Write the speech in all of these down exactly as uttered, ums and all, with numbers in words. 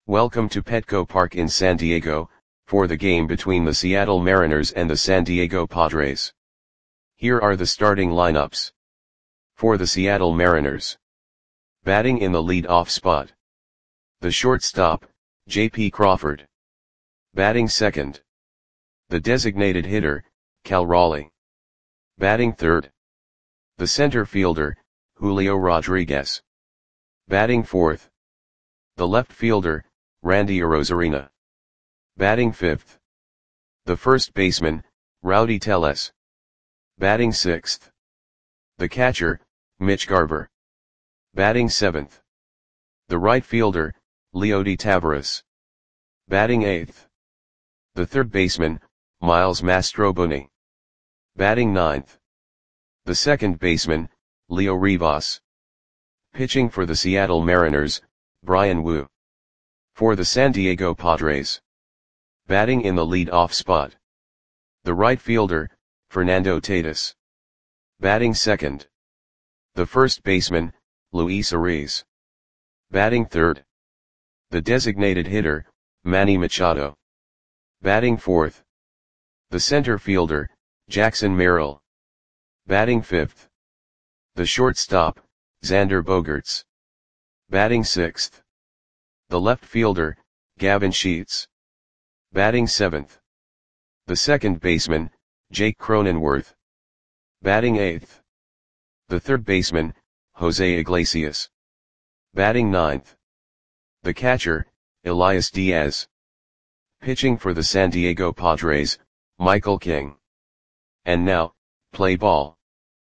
Welcome to Petco Park in San Diego, for the game between the Seattle Mariners and the San Diego Padres. Here are the starting lineups. For the Seattle Mariners. Batting in the lead-off spot. The shortstop, J P Crawford. Batting second. The designated hitter, Cal Raleigh. Batting third. The center fielder, Julio Rodriguez. Batting fourth. The left fielder, Randy Arozarena. Batting fifth. The first baseman, Rowdy Tellez. Batting sixth. The catcher, Mitch Garver. Batting seventh. The right fielder, Leody Taveras. Batting eighth. The third baseman, Miles Mastrobuoni. Batting ninth. The second baseman, Leo Rivas. Pitching for the Seattle Mariners, Bryan Woo. For the San Diego Padres. Batting in the lead-off spot. The right fielder, Fernando Tatis. Batting second. The first baseman, Luis Ariz. Batting third. The designated hitter, Manny Machado. Batting fourth. The center fielder, Jackson Merrill. Batting fifth. The shortstop, Xander Bogaerts. Batting sixth. The left fielder, Gavin Sheets. Batting seventh. The second baseman, Jake Cronenworth. Batting eighth. The third baseman, Jose Iglesias. Batting ninth. The catcher, Elias Diaz. Pitching for the San Diego Padres, Michael King. And now, play ball.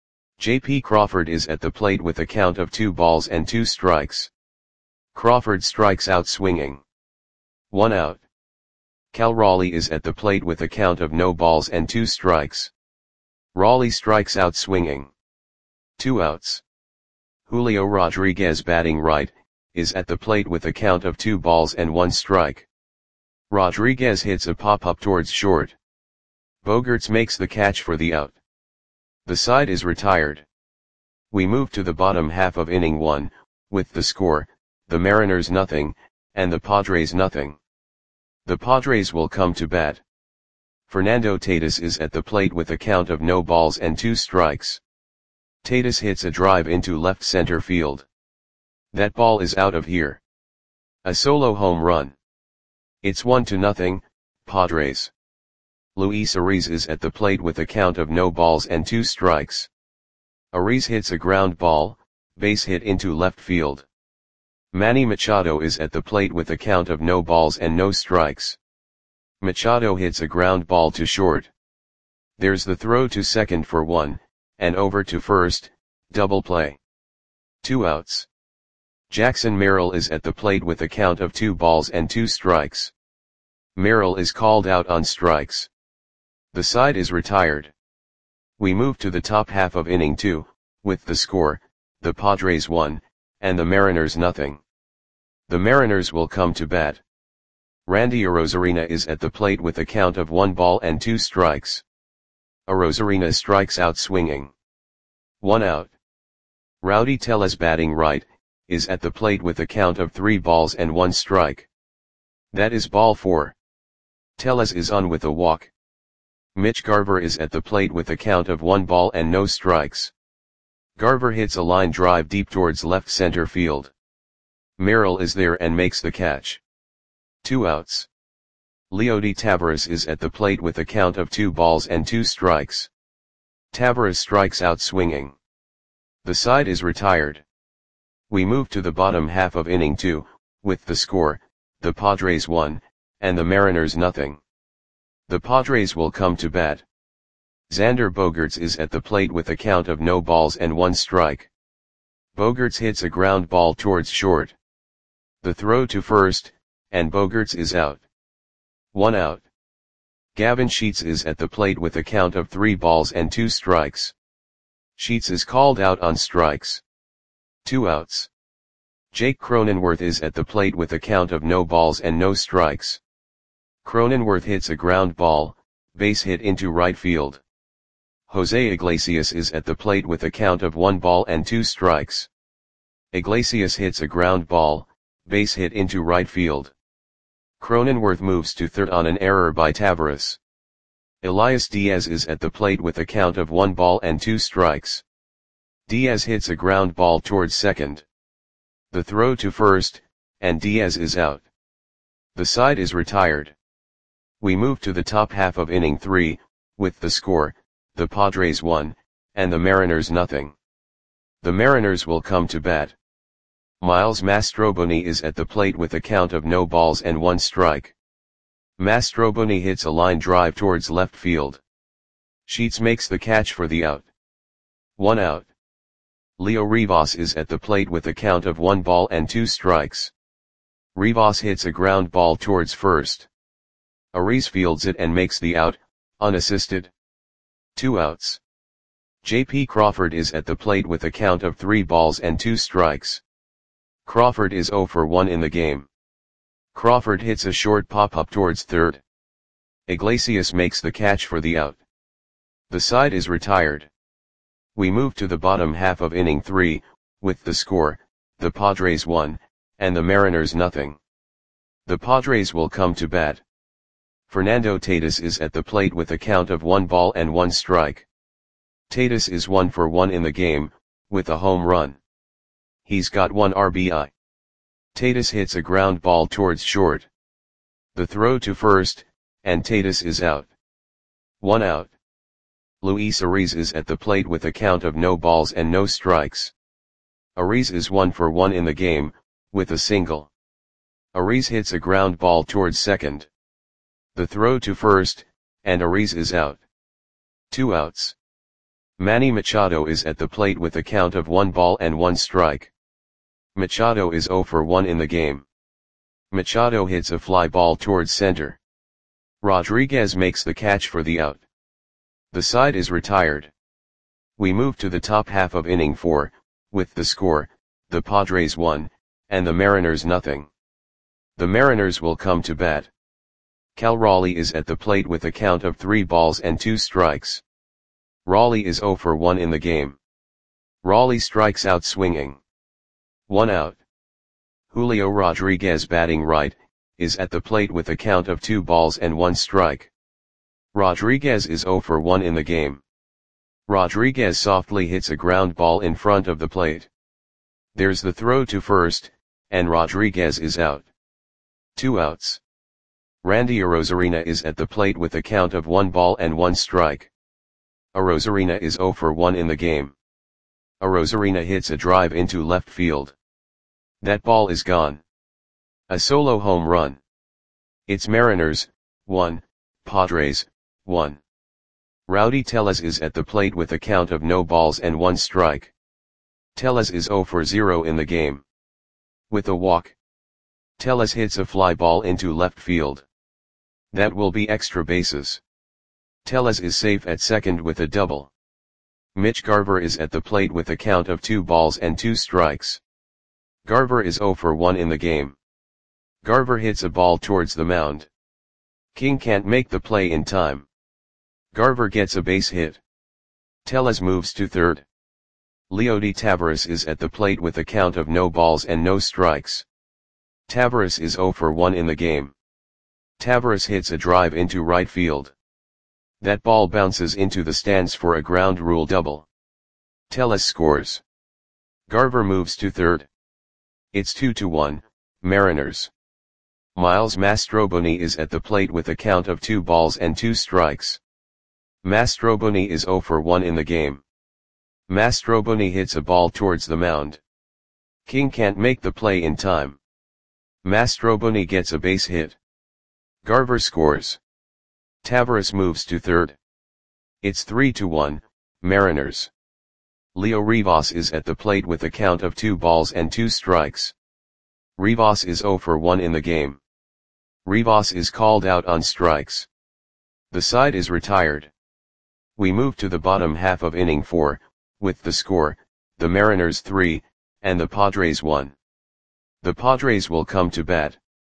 J P Crawford is at the plate with a count of two balls and two strikes. Crawford strikes out swinging. One out. Cal Raleigh is at the plate with a count of no balls and two strikes. Raleigh strikes out swinging. Two outs. Julio Rodriguez, batting right, is at the plate with a count of two balls and one strike. Rodriguez hits a pop-up towards short. Bogaerts makes the catch for the out. The side is retired. We move to the bottom half of inning one, with the score, the Mariners nothing, and the Padres nothing. The Padres will come to bat. Fernando Tatis is at the plate with a count of no balls and two strikes. Tatis hits a drive into left center field. That ball is out of here. A solo home run. It's one to nothing, Padres. Luis Ariz is at the plate with a count of no balls and two strikes. Ariz hits a ground ball, base hit into left field. Manny Machado is at the plate with a count of no balls and no strikes. Machado hits a ground ball to short. There's the throw to second for one, and over to first, double play. Two outs. Jackson Merrill is at the plate with a count of two balls and two strikes. Merrill is called out on strikes. The side is retired. We move to the top half of inning two, with the score, the Padres one, and the Mariners nothing. The Mariners will come to bat. Randy Arozarena is at the plate with a count of one ball and two strikes. Arozarena strikes out swinging. One out. Rowdy Tellez, batting right, is at the plate with a count of three balls and one strike. That is ball four. Tellez is on with a walk. Mitch Garver is at the plate with a count of one ball and no strikes. Garver hits a line drive deep towards left center field. Merrill is there and makes the catch. Two outs. Leody Taveras is at the plate with a count of two balls and two strikes. Taveras strikes out swinging. The side is retired. We move to the bottom half of inning two, with the score, the Padres one, and the Mariners nothing. The Padres will come to bat. Xander Bogaerts is at the plate with a count of no balls and one strike. Bogaerts hits a ground ball towards short. The throw to first, and Bogaerts is out. One out. Gavin Sheets is at the plate with a count of three balls and two strikes. Sheets is called out on strikes. Two outs. Jake Cronenworth is at the plate with a count of no balls and no strikes. Cronenworth hits a ground ball, base hit into right field. Jose Iglesias is at the plate with a count of one ball and two strikes. Iglesias hits a ground ball, base hit into right field. Cronenworth moves to third on an error by Tavares. Elias Diaz is at the plate with a count of one ball and two strikes. Diaz hits a ground ball towards second. The throw to first, and Diaz is out. The side is retired. We move to the top half of inning three, with the score, the Padres one, and the Mariners nothing. The Mariners will come to bat. Miles Mastroboni is at the plate with a count of no balls and one strike. Mastroboni hits a line drive towards left field. Sheets makes the catch for the out. One out. Leo Rivas is at the plate with a count of one ball and two strikes. Rivas hits a ground ball towards first. Ariz fields it and makes the out, unassisted. Two outs. J P Crawford is at the plate with a count of three balls and two strikes. Crawford is zero for one in the game. Crawford hits a short pop-up towards third. Iglesias makes the catch for the out. The side is retired. We move to the bottom half of inning three, with the score, the Padres one, and the Mariners nothing. The Padres will come to bat. Fernando Tatis is at the plate with a count of one ball and one strike. Tatis is one for one in the game, with a home run. He's got one R B I. Tatis hits a ground ball towards short. The throw to first, and Tatis is out. One out. Luis Ariz is at the plate with a count of no balls and no strikes. Ariz is one for one in the game, with a single. Ariz hits a ground ball towards second. The throw to first, and Ariz is out. Two outs. Manny Machado is at the plate with a count of one ball and one strike. Machado is zero for one in the game. Machado hits a fly ball towards center. Rodriguez makes the catch for the out. The side is retired. We move to the top half of inning four, with the score, the Padres one, and the Mariners nothing. The Mariners will come to bat. Cal Raleigh is at the plate with a count of three balls and two strikes. Raleigh is zero for one in the game. Raleigh strikes out swinging. One out. Julio Rodriguez, batting right, is at the plate with a count of two balls and one strike. Rodriguez is zero for one in the game. Rodriguez softly hits a ground ball in front of the plate. There's the throw to first, and Rodriguez is out. Two outs. Randy Arozarena is at the plate with a count of one ball and one strike. Arozarena is zero for one in the game. Arozarena hits a drive into left field. That ball is gone. A solo home run. It's Mariners, one, Padres, one. Rowdy Tellez is at the plate with a count of no balls and one strike. Tellez is zero for zero in the game. With a walk. Tellez hits a fly ball into left field. That will be extra bases. Tellez is safe at second with a double. Mitch Garver is at the plate with a count of two balls and two strikes. Garver is zero for one in the game. Garver hits a ball towards the mound. King can't make the play in time. Garver gets a base hit. Tellez moves to third. Leody Taveras is at the plate with a count of no balls and no strikes. Taveras is zero for one in the game. Taveras hits a drive into right field. That ball bounces into the stands for a ground rule double. Tellez scores. Garver moves to third. It's two to one, Mariners. Miles Mastroboni is at the plate with a count of two balls and two strikes. Mastroboni is zero for one in the game. Mastroboni hits a ball towards the mound. King can't make the play in time. Mastroboni gets a base hit. Garver scores. Taveras moves to third. It's three to one, Mariners. Leo Rivas is at the plate with a count of two balls and two strikes. Rivas is zero for one in the game. Rivas is called out on strikes. The side is retired. We move to the bottom half of inning four, with the score, the Mariners three, and the Padres one. The Padres will come to bat.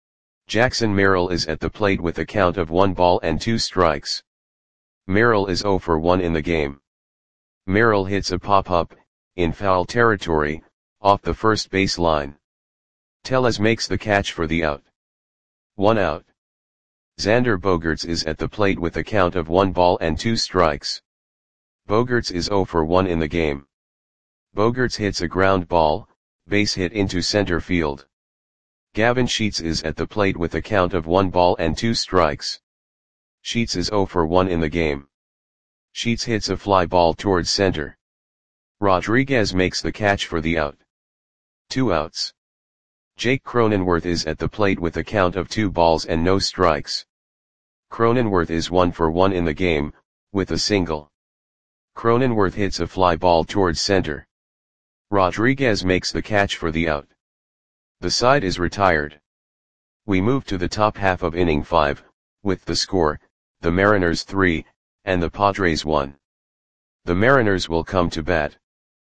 Jackson Merrill is at the plate with a count of one ball and two strikes. Merrill is zero for one in the game. Merrill hits a pop-up, in foul territory, off the first base line. Tellez makes the catch for the out. one out. Xander Bogaerts is at the plate with a count of one ball and two strikes. Bogaerts is zero for one in the game. Bogaerts hits a ground ball, base hit into center field. Gavin Sheets is at the plate with a count of one ball and two strikes. Sheets is zero for one in the game. Sheets hits a fly ball towards center. Rodriguez makes the catch for the out. Two outs. Jake Cronenworth is at the plate with a count of two balls and no strikes. Cronenworth is one for one in the game, with a single. Cronenworth hits a fly ball towards center. Rodriguez makes the catch for the out. The side is retired. We move to the top half of inning five, with the score, the Mariners three, and the Padres one. The Mariners will come to bat.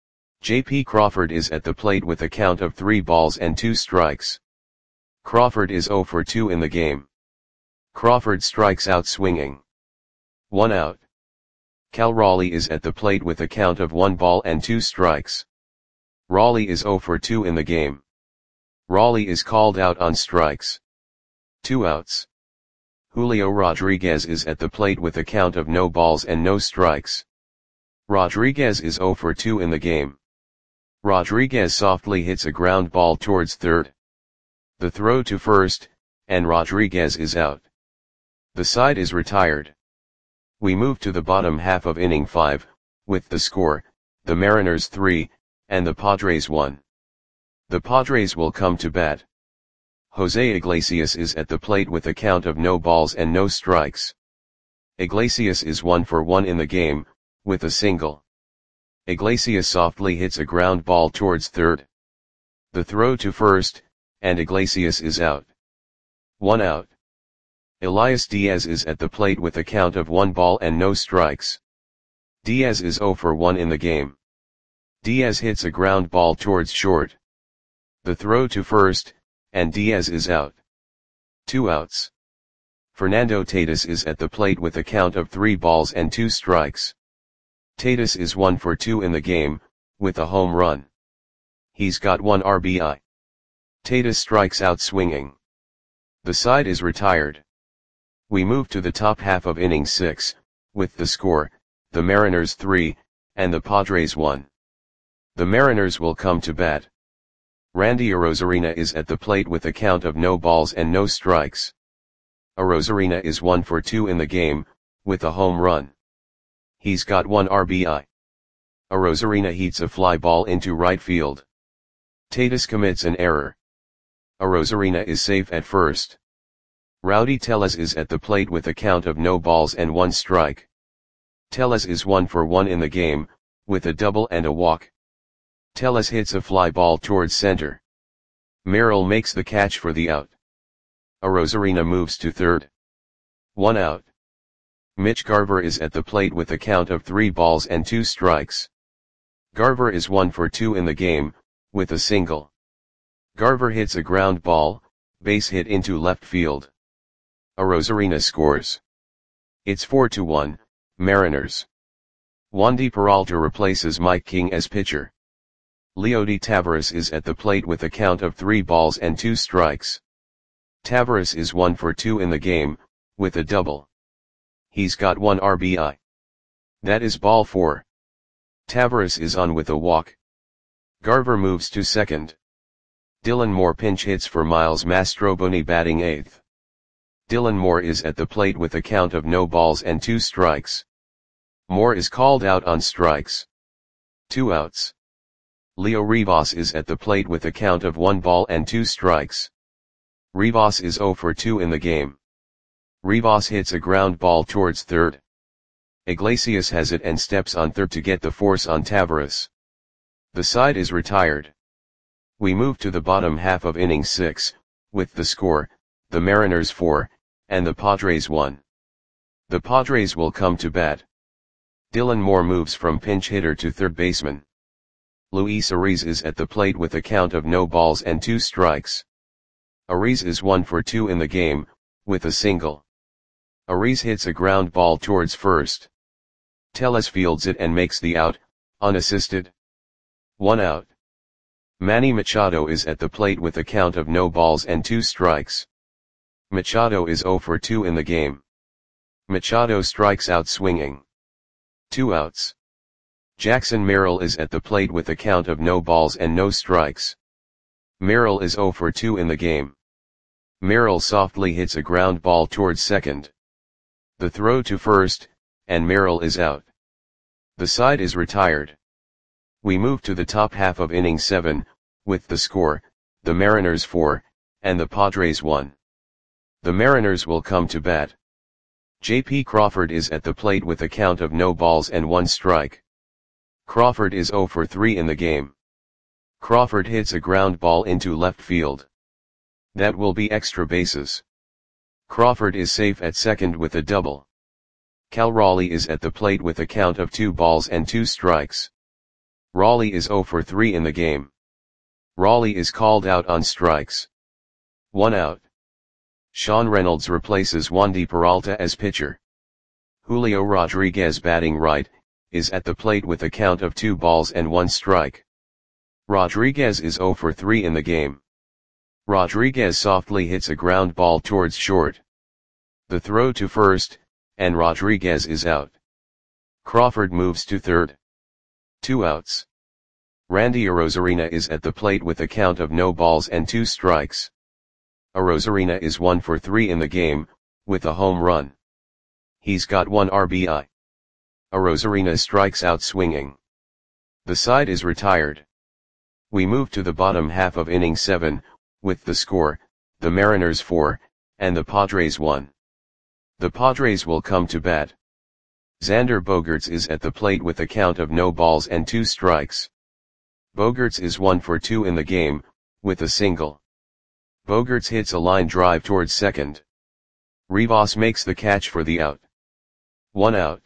J P Crawford is at the plate with a count of three balls and two strikes. Crawford is zero for two in the game. Crawford strikes out swinging. One out. Cal Raleigh is at the plate with a count of one ball and two strikes. Raleigh is zero for two in the game. Raleigh is called out on strikes. Two outs. Julio Rodriguez is at the plate with a count of no balls and no strikes. Rodriguez is zero for two in the game. Rodriguez softly hits a ground ball towards third. The throw to first, and Rodriguez is out. The side is retired. We move to the bottom half of inning five, with the score, the Mariners three, and the Padres one. The Padres will come to bat. Jose Iglesias is at the plate with a count of no balls and no strikes. Iglesias is one for one in the game, with a single. Iglesias softly hits a ground ball towards third. The throw to first, and Iglesias is out. One out. Elias Diaz is at the plate with a count of one ball and no strikes. Diaz is zero for one in the game. Diaz hits a ground ball towards short. The throw to first, and Diaz is out. Two outs. Fernando Tatis is at the plate with a count of three balls and two strikes. Tatis is one for two in the game, with a home run. He's got one R B I. Tatis strikes out swinging. The side is retired. We move to the top half of inning six, with the score, the Mariners three, and the Padres one. The Mariners will come to bat. Randy Arozarena is at the plate with a count of no balls and no strikes. Arozarena is one for two in the game, with a home run. He's got one R B I. Arozarena hits a fly ball into right field. Tatis commits an error. Arozarena is safe at first. Rowdy Tellez is at the plate with a count of no balls and one strike. Tellez is one for one in the game, with a double and a walk. Tellez hits a fly ball towards center. Merrill makes the catch for the out. Arozarena moves to third. One out. Mitch Garver is at the plate with a count of three balls and two strikes. Garver is one for two in the game, with a single. Garver hits a ground ball, base hit into left field. Arozarena scores. It's four to one, Mariners. Wandy Peralta replaces Mike King as pitcher. Leody Taveras is at the plate with a count of three balls and two strikes. Taveras is one for two in the game, with a double. He's got one R B I. That is ball four. Taveras is on with a walk. Garver moves to second. Dylan Moore pinch hits for Miles Mastroboni batting eighth. Dylan Moore is at the plate with a count of no balls and two strikes. Moore is called out on strikes. Two outs. Leo Rivas is at the plate with a count of one ball and two strikes. Rivas is zero for two in the game. Rivas hits a ground ball towards third. Iglesias has it and steps on third to get the force on Taveras. The side is retired. We move to the bottom half of inning six, with the score, the Mariners four, and the Padres one. The Padres will come to bat. Dylan Moore moves from pinch hitter to third baseman. Luis Ariz is at the plate with a count of no balls and two strikes. Ariz is one for two in the game, with a single. Ariz hits a ground ball towards first. Tellez fields it and makes the out, unassisted. One out. Manny Machado is at the plate with a count of no balls and two strikes. Machado is zero for two in the game. Machado strikes out swinging. Two outs. Jackson Merrill is at the plate with a count of no balls and no strikes. Merrill is zero for two in the game. Merrill softly hits a ground ball towards second. The throw to first, and Merrill is out. The side is retired. We move to the top half of inning seven, with the score, the Mariners four, and the Padres one. The Mariners will come to bat. J P Crawford is at the plate with a count of no balls and one strike. Crawford is zero for three in the game. Crawford hits a ground ball into left field. That will be extra bases. Crawford is safe at second with a double. Cal Raleigh is at the plate with a count of two balls and two strikes. Raleigh is zero for three in the game. Raleigh is called out on strikes. One out. Sean Reynolds replaces Wandy Peralta as pitcher. Julio Rodriguez, batting right, is at the plate with a count of two balls and one strike. Rodriguez is zero for three in the game. Rodriguez softly hits a ground ball towards short. The throw to first, and Rodriguez is out. Crawford moves to third. Two outs. Randy Arozarena is at the plate with a count of no balls and two strikes. Arozarena is one for three in the game, with a home run. He's got one R B I. Arozarena strikes out swinging. The side is retired. We move to the bottom half of inning seven, with the score, the Mariners four, and the Padres one. The Padres will come to bat. Xander Bogaerts is at the plate with a count of no balls and two strikes. Bogaerts is one for two in the game, with a single. Bogaerts hits a line drive towards second. Rivas makes the catch for the out. One out.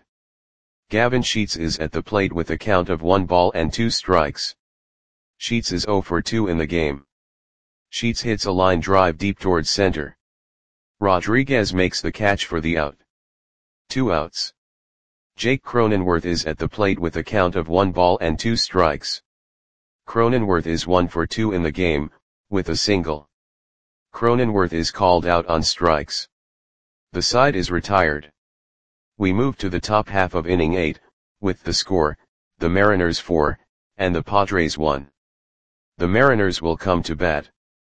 Gavin Sheets is at the plate with a count of one ball and two strikes. Sheets is zero for two in the game. Sheets hits a line drive deep towards center. Rodriguez makes the catch for the out. Two outs. Jake Cronenworth is at the plate with a count of one ball and two strikes. Cronenworth is one for two in the game, with a single. Cronenworth is called out on strikes. The side is retired. We move to the top half of inning eight, with the score, the Mariners four, and the Padres one. The Mariners will come to bat.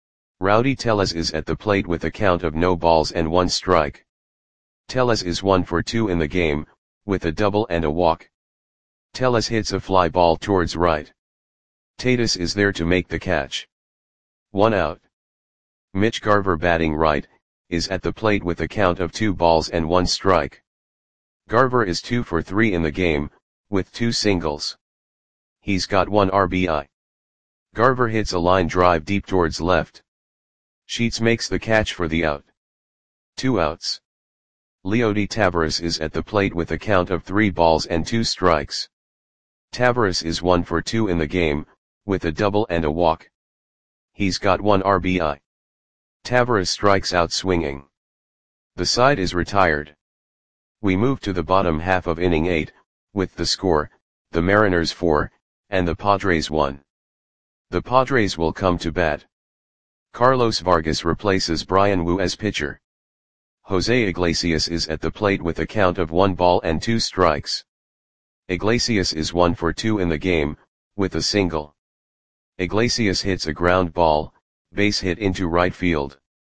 Rowdy Tellez is at the plate with a count of no balls and one strike. Tellez is one for two in the game, with a double and a walk. Tellez hits a fly ball towards right. Tatis is there to make the catch. One out. Mitch Garver, batting right, is at the plate with a count of two balls and one strike. Garver is two for three in the game, with two singles. He's got one R B I. Garver hits a line drive deep towards left. Sheets makes the catch for the out. Two outs. Leody Taveras is at the plate with a count of three balls and two strikes. Taveras is one for two in the game, with a double and a walk. He's got one R B I. Taveras strikes out swinging. The side is retired. We move to the bottom half of inning eight, with the score, the Mariners four, and the Padres one. The Padres will come to bat. Carlos Vargas replaces Brian Wu as pitcher. Jose Iglesias is at the plate with a count of one ball and two strikes. Iglesias is one for two in the game, with a single. Iglesias hits a ground ball, base hit into right field.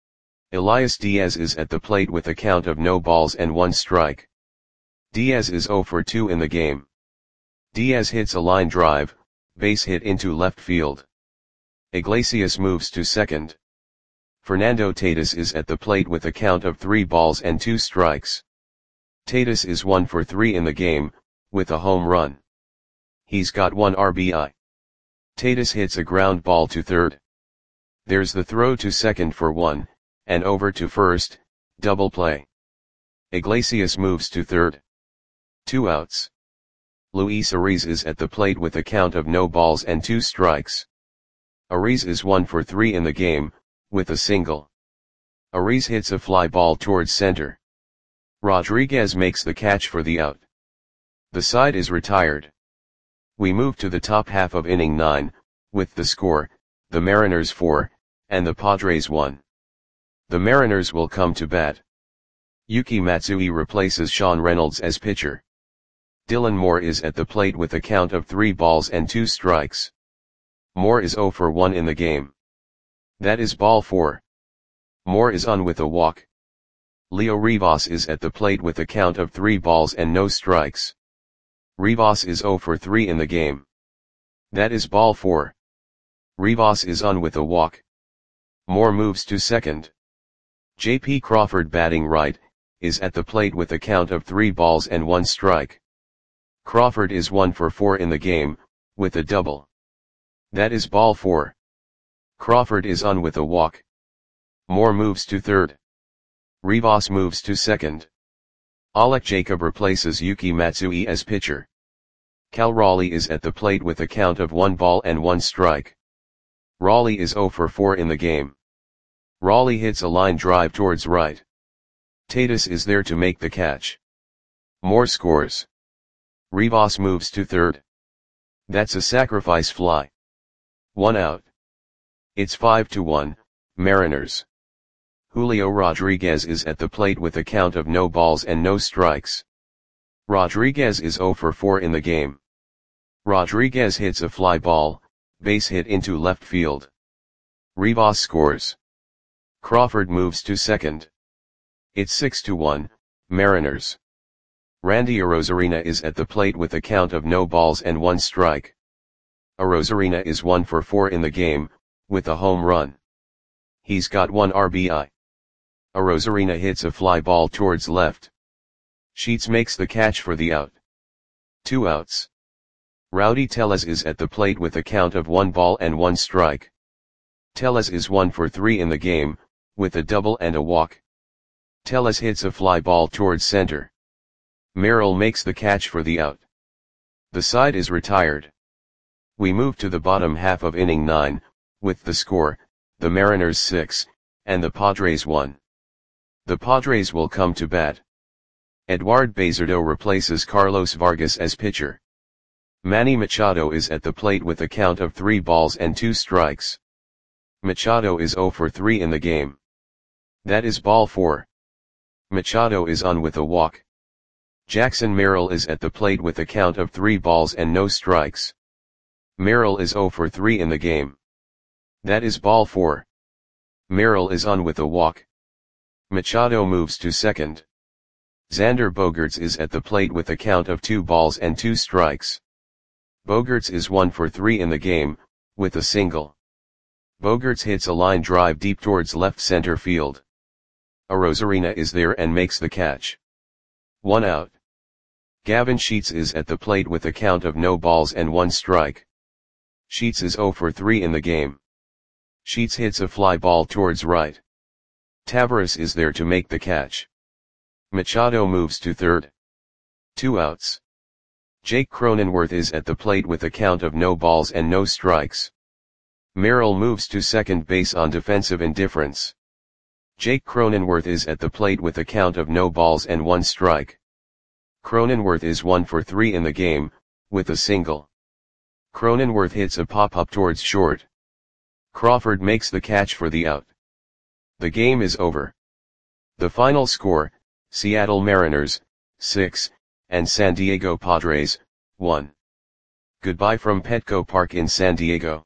Elias Diaz is at the plate with a count of no balls and one strike. Diaz is zero for two in the game. Diaz hits a line drive, base hit into left field. Iglesias moves to second. Fernando Tatis is at the plate with a count of three balls and two strikes. Tatis is one for three in the game, with a home run. He's got one R B I. Tatis hits a ground ball to third. There's the throw to second for one, and over to first, double play. Iglesias moves to third. Two outs. Luis Ariz is at the plate with a count of no balls and two strikes. Ariz is one for three in the game, with a single. Ariz hits a fly ball towards center. Rodriguez makes the catch for the out. The side is retired. We move to the top half of inning nine, with the score, the Mariners four, and the Padres one. The Mariners will come to bat. Yuki Matsui replaces Sean Reynolds as pitcher. Dylan Moore is at the plate with a count of three balls and two strikes. Moore is zero for one in the game. That is ball four. Moore is on with a walk. Leo Rivas is at the plate with a count of three balls and no strikes. Rivas is zero for three in the game. That is ball four. Rivas is on with a walk. Moore moves to second. J P Crawford, batting right, is at the plate with a count of three balls and one strike. Crawford is one for four in the game, with a double. That is ball four. Crawford is on with a walk. Moore moves to third. Rivas moves to second. Alec Jacob replaces Yuki Matsui as pitcher. Cal Raleigh is at the plate with a count of one ball and one strike. Raleigh is zero for four in the game. Raleigh hits a line drive towards right. Tatis is there to make the catch. Moore scores. Rivas moves to third. That's a sacrifice fly. One out. It's five to one, Mariners. Julio Rodriguez is at the plate with a count of no balls and no strikes. Rodriguez is zero for four in the game. Rodriguez hits a fly ball, base hit into left field. Rivas scores. Crawford moves to second. It's six to one, Mariners. Randy Arozarena is at the plate with a count of no balls and one strike. Arozarena is one for four in the game, with a home run. He's got one R B I. Arozarena hits a fly ball towards left. Sheets makes the catch for the out. Two outs. Rowdy Tellez is at the plate with a count of one ball and one strike. Tellez is one for three in the game, with a double and a walk. Tellez hits a fly ball towards center. Merrill makes the catch for the out. The side is retired. We move to the bottom half of inning nine, with the score, the Mariners six, and the Padres one. The Padres will come to bat. Eduard Bazardo replaces Carlos Vargas as pitcher. Manny Machado is at the plate with a count of three balls and two strikes. Machado is zero for three in the game. That is ball four. Machado is on with a walk. Jackson Merrill is at the plate with a count of three balls and no strikes. Merrill is zero for three in the game. That is ball four. Merrill is on with a walk. Machado moves to second. Xander Bogaerts is at the plate with a count of two balls and two strikes. Bogaerts is one for three in the game, with a single. Bogaerts hits a line drive deep towards left center field. Arozarena is there and makes the catch. One out. Gavin Sheets is at the plate with a count of no balls and one strike. Sheets is zero for three in the game. Sheets hits a fly ball towards right. Taveras is there to make the catch. Machado moves to third. Two outs. Jake Cronenworth is at the plate with a count of no balls and no strikes. Merrill moves to second base on defensive indifference. Jake Cronenworth is at the plate with a count of no balls and one strike. Cronenworth is one for three in the game, with a single. Cronenworth hits a pop-up towards short. Crawford makes the catch for the out. The game is over. The final score, Seattle Mariners, six, and San Diego Padres, one. Goodbye from Petco Park in San Diego.